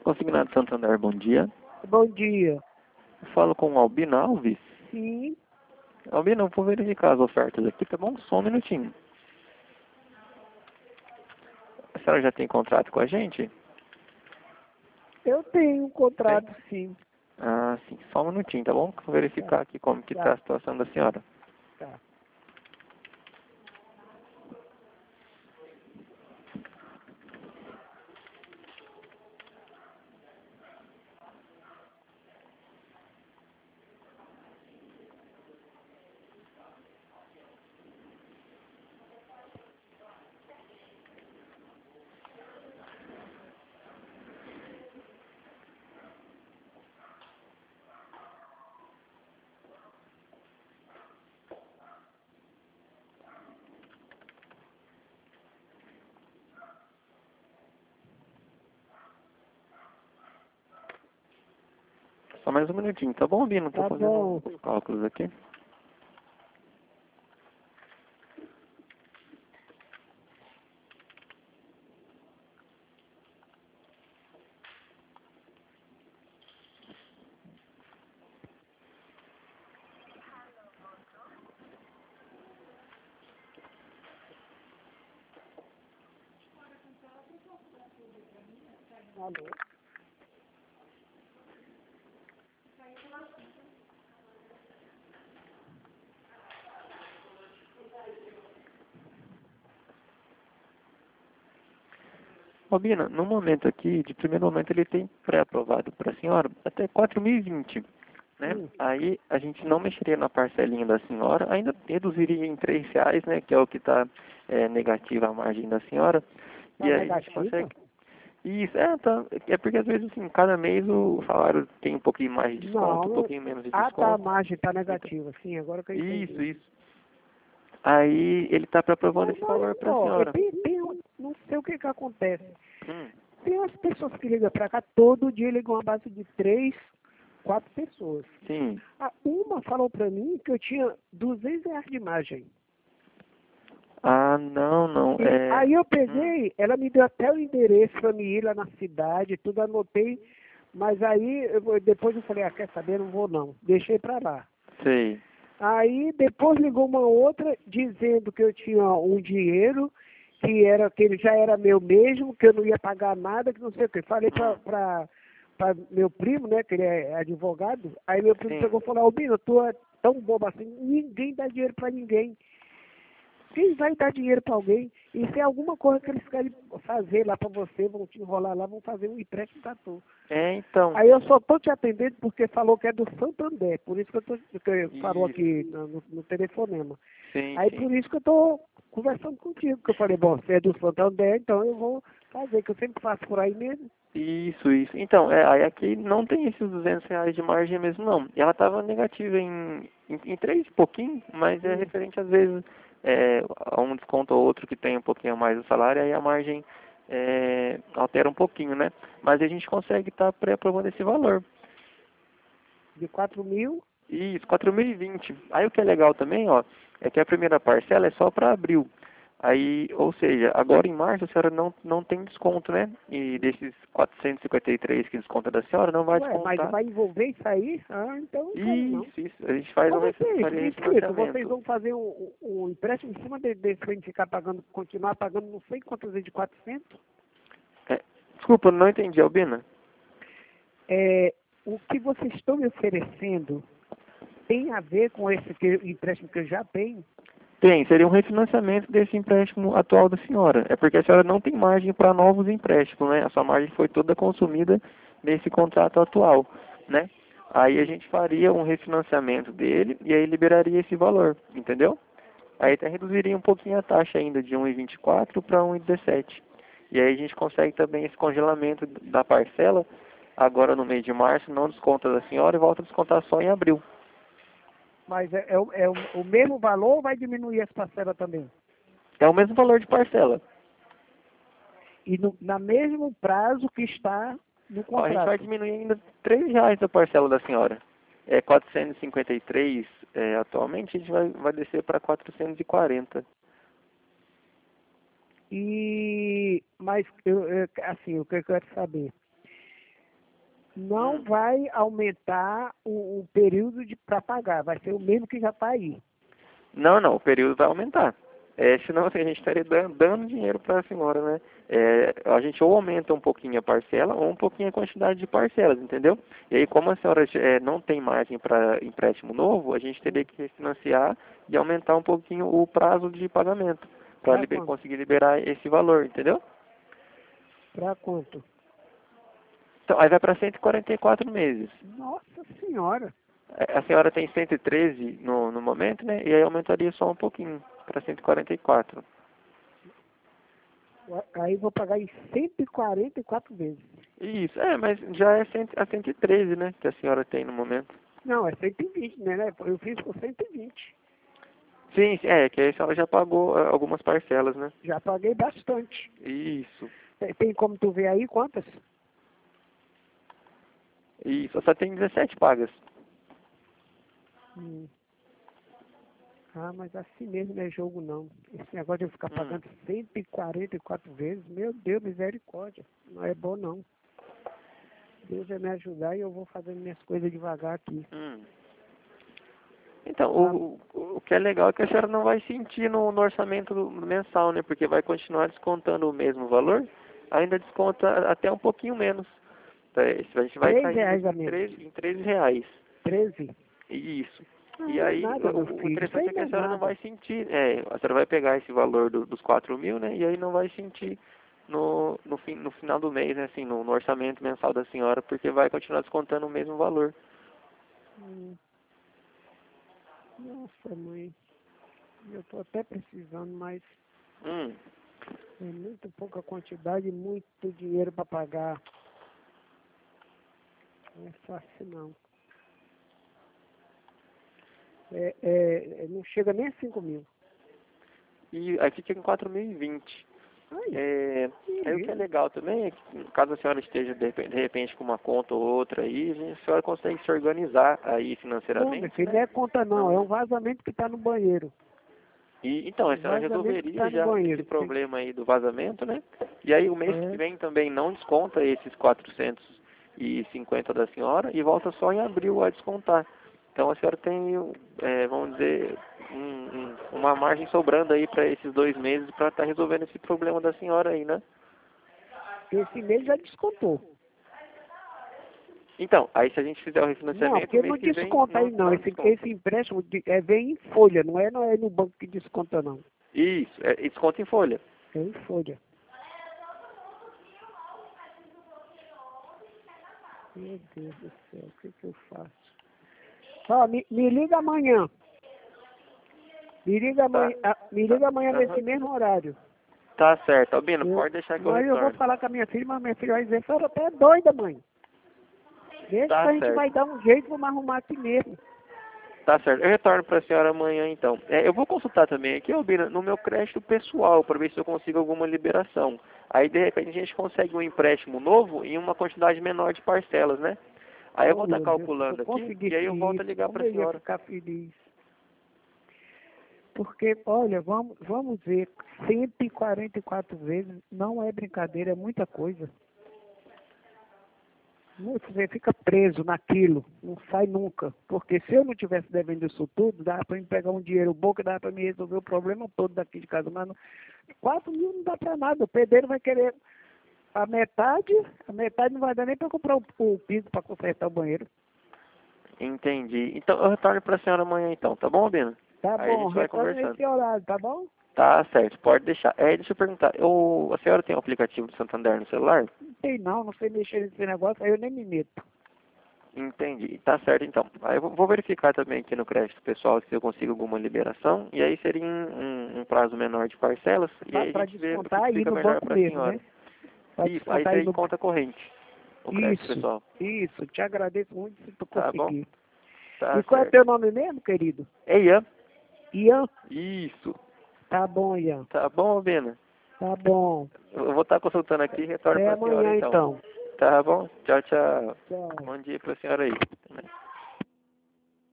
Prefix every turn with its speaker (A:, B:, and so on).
A: Consignado Santander, bom dia.
B: Bom dia.
A: Eu falo com o Albino Alves.
B: Sim,
A: Albino, eu vou verificar as ofertas aqui, tá bom? Só um minutinho. A senhora já tem contrato com a gente?
B: eu tenho um contrato, sim.
A: Ah, sim. Só um minutinho, tá bom? Vou verificar aqui como que tá a situação da senhora.
B: Tá.
A: Só mais um minutinho, tá bom, Albino? Tô
B: Tá
A: fazendo
B: bom.
A: os cálculos aqui.
B: Alô?
A: Albino, no momento aqui, de primeiro momento, ele tem pré-aprovado para a senhora até 4.020, né? Aí a gente não mexeria na parcelinha da senhora, ainda reduziria em R$ 3, né? Que é o que está negativa a margem da senhora.
B: Tá
A: E aí a gente
B: negativa?
A: consegue. Isso, tá. É porque às vezes, assim, cada mês o salário tem um pouquinho mais de desconto, um
B: Não.
A: pouquinho menos de
B: Ah, tá, a
A: desconto.
B: margem tá negativa. Sim, agora que eu entendi.
A: Isso. Aí ele está aprovando esse valor para a
B: Ó,
A: senhora.
B: não sei o que que acontece.
A: Hum,
B: Tem umas pessoas que ligam pra cá, todo dia ligam a base de 3, 4 pessoas.
A: sim.
B: Uma falou pra mim que eu tinha R$ 200 de margem.
A: Ah, não.
B: E aí eu
A: Hum,
B: peguei, ela me deu até o endereço para me ir lá na cidade, tudo anotei, mas aí depois eu falei, quer saber, não vou não, deixei para lá.
A: sei.
B: Aí depois ligou uma outra dizendo que eu tinha um dinheiro, que ele já era meu mesmo, que eu não ia pagar nada, que não sei o quê. Falei para meu primo, né, que ele é advogado, aí meu primo
A: Sim.
B: pegou e falou, Albino, tu é tão bobo assim, ninguém dá dinheiro para ninguém. Quem vai dar dinheiro para alguém? E se é alguma coisa que eles querem fazer lá para você, vão te enrolar lá, vão fazer um empréstimo para tu.
A: Então.
B: Aí eu só estou te atendendo porque falou que é do Santander, por isso que falou
A: Isso.
B: aqui no telefonema.
A: Sim,
B: Aí
A: sim.
B: por isso que eu estou conversando contigo, que eu falei, bom, você é do Santander, então eu vou fazer, que eu sempre faço por aí mesmo.
A: Isso. Então, aí aqui não tem esses R$ 200 de margem mesmo, não. Ela estava negativa em 3 e pouquinho, mas é
B: Hum.
A: referente às vezes a um desconto ou outro que tem um pouquinho a mais do salário, aí a margem altera um pouquinho, né? Mas a gente consegue estar pré-aprovando esse valor.
B: De 4.000.
A: Isso, 4.020. Aí o que é legal também, ó, é que a primeira parcela é só para abril. Aí, ou seja, agora em março a senhora não tem desconto, né? E desses 453 que desconta da senhora, não vai
B: Ué, mas
A: descontar.
B: vai envolver isso aí? Então não quero não.
A: Isso. A gente faz
B: Como é que é isso?
A: faria
B: Me explica, vocês
A: refinanciamento.
B: vão fazer um empréstimo em cima desse pra gente ficar pagando, continuar pagando não sei quantos vezes de 400?
A: É, desculpa, não entendi, Albina.
B: O que vocês estão me oferecendo tem a ver com esse empréstimo que eu já tenho?
A: Seria um refinanciamento desse empréstimo atual da senhora. É porque a senhora não tem margem para novos empréstimos, né? A sua margem foi toda consumida nesse contrato atual, né? Aí a gente faria um refinanciamento dele e aí liberaria esse valor, entendeu? Aí até reduziria um pouquinho a taxa ainda de 1,24 para 1,17. E aí a gente consegue também esse congelamento da parcela agora no mês de março, não desconta da senhora e volta a descontar só em abril.
B: Mas o mesmo valor ou vai diminuir as parcelas também?
A: É o mesmo valor de parcela.
B: E na mesmo prazo que está no
A: Ó, a gente vai
B: contrato?
A: diminuir ainda R$ 3 da parcela da senhora. É 453 atualmente, a gente vai descer para 440.
B: Mas, assim, o que eu quero saber? não vai aumentar o período para pagar, vai ser o mesmo que já está aí.
A: Não, não, o período vai aumentar. Senão assim, a gente estaria dando dinheiro para a senhora, né? A gente ou aumenta um pouquinho a parcela ou um pouquinho a quantidade de parcelas, entendeu? E aí, como a senhora não tem margem para empréstimo novo, a gente teria que refinanciar e aumentar um pouquinho o prazo de pagamento para conseguir liberar esse valor, entendeu?
B: Para quanto?
A: Então, aí vai para 144 meses.
B: Nossa Senhora!
A: A senhora tem 113 no momento, né? E aí aumentaria só um pouquinho para 144.
B: Aí vou pagar em 144 vezes.
A: Isso, mas já é a 113, né? Que a senhora tem no momento.
B: Não, é 120, né? Eu fiz por 120.
A: Sim, que aí a senhora já pagou algumas parcelas, né?
B: Já paguei bastante.
A: Isso.
B: Tem como tu ver aí quantas?
A: Isso, só tem 17 pagas.
B: Ah, mas assim mesmo não é jogo não. Esse negócio de eu ficar pagando 144 vezes, meu Deus, misericórdia. Não é bom não. Deus vai me ajudar e eu vou fazendo minhas coisas devagar aqui.
A: Então, o que é legal é que a senhora não vai sentir no orçamento mensal, né? Porque vai continuar descontando o mesmo valor, ainda desconta até um pouquinho menos. Então, a gente vai cair em 13 reais.
B: 13?
A: Isso.
B: Não,
A: E
B: não é
A: aí,
B: nada, meu
A: o
B: filho.
A: interessante é que a senhora não
B: nada.
A: vai sentir, a senhora vai pegar esse valor dos 4.000, né? E aí não vai sentir no final do mês, né? Assim, no orçamento mensal da senhora, porque vai continuar descontando o mesmo valor.
B: Nossa, mãe. Eu tô até precisando, mas é muito pouca quantidade, muito dinheiro para pagar. Não é fácil não. Não chega nem a 5.000.
A: E aí fica em 4.020.
B: Ai,
A: Aí o que é legal também é que, caso a senhora esteja de repente com uma conta ou outra aí, a senhora consegue se organizar aí
B: não,
A: financeiramente,
B: meu filho,
A: né?
B: não é conta não, é um vazamento que está no banheiro.
A: E então, a
B: Um
A: senhora
B: vazamento que
A: resolveria
B: está no
A: já esse
B: banheiro.
A: problema aí do vazamento, né? E aí o mês que vem também não desconta esses 450 da senhora e volta só em abril a descontar. Então a senhora tem, vamos dizer, uma margem sobrando aí para esses 2 meses para estar resolvendo esse problema da senhora aí, né?
B: Esse mês já descontou.
A: Então, aí se a gente fizer o
B: Não,
A: refinanciamento,
B: porque
A: o mês
B: não
A: que vem
B: desconta aí não.
A: não desconta.
B: Esse empréstimo vem em folha, não é no banco que desconta não.
A: Isso, e desconta em folha.
B: É em folha. Meu Deus do céu, o que eu faço? Ó, me liga amanhã. Me liga amanhã nesse mesmo horário.
A: Tá certo, Albino, pode deixar que eu
B: Mas eu vou
A: retorno.
B: falar com a minha filha, mas minha filha vai dizer, a senhora até é doida, mãe. Deixa que
A: Tá
B: a gente
A: certo.
B: vai dar um jeito, vamos arrumar aqui mesmo.
A: Tá certo, eu retorno para a senhora amanhã então. Eu vou consultar também aqui, Albino, no meu crédito pessoal, para ver se eu consigo alguma liberação. Aí de repente a gente consegue um empréstimo novo em uma quantidade menor de parcelas, né? Aí eu vou estar calculando aqui e aí eu volto a ligar para a senhora.
B: Eu ia ficar feliz. Porque, olha, vamos ver, 144 vezes não é brincadeira, é muita coisa. Você fica preso naquilo, não sai nunca. Porque se eu não tivesse devendo isso tudo, dava para me pegar um dinheiro bom que dava para me resolver o problema todo daqui de casa. Mas 4.000 não dá para nada. O pedreiro vai querer a metade não vai dar nem para comprar o piso para consertar o banheiro.
A: Entendi. Então eu retorno para a senhora amanhã então, tá bom, Albino?
B: Tá
A: Aí a
B: bom,
A: gente vai
B: retorna
A: conversando.
B: nesse horário, tá bom?
A: Tá certo, pode deixar. Deixa eu perguntar, a senhora tem o aplicativo do Santander no celular?
B: Não tem não sei mexer nesse negócio, aí eu nem me meto.
A: Entendi, tá certo então. Aí eu vou verificar também aqui no crédito pessoal se eu consigo alguma liberação, e aí seria um prazo menor de parcelas, e aí a
B: Para
A: gente vê o
B: descontar
A: que
B: aí
A: fica
B: no
A: melhor
B: banco
A: para a
B: mesmo,
A: senhora.
B: né? Para
A: Isso, aí
B: descontar aí
A: seria em
B: no...
A: conta corrente, o crédito pessoal.
B: Isso, te agradeço muito se tu
A: Tá bom?
B: conseguir.
A: Tá
B: E qual é o
A: certo.
B: teu nome mesmo, querido?
A: É Ian?
B: Ian?
A: Isso.
B: Tá bom, Ian.
A: Tá bom, Bena?
B: Tá bom.
A: Eu vou estar consultando aqui e retorno
B: Até
A: para a senhora
B: amanhã,
A: então.
B: então.
A: Tá bom? Tchau, tchau.
B: Tchau.
A: Bom dia para a senhora aí.